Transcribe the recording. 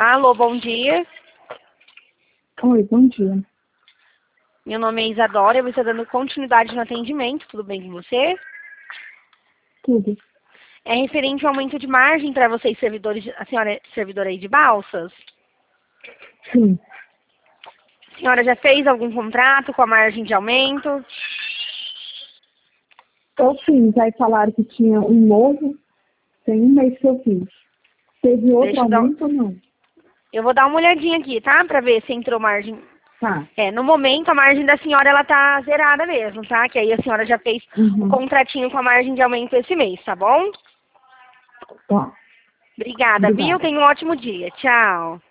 Alô, bom dia. Oi, bom dia. Meu nome é Isadora, eu estou dando continuidade no atendimento, tudo bem com você? Tudo. É referente ao aumento de margem para vocês, servidores, a senhora é servidora aí de balsas? Sim. A senhora já fez algum contrato com a margem de aumento? Eu fiz, aí falaram que tinha um novo, tem um mês que eu fiz. Teve outro Deixa eu dar, aumento ou não? eu vou dar uma olhadinha aqui, tá? Para ver se entrou margem. Tá. No momento a margem da senhora ela tá zerada mesmo, tá? Que aí a senhora já fez o Uhum. contratinho com a margem de aumento esse mês, tá bom? Tá. Obrigada, viu? Obrigada. Tenha um ótimo dia. Tchau.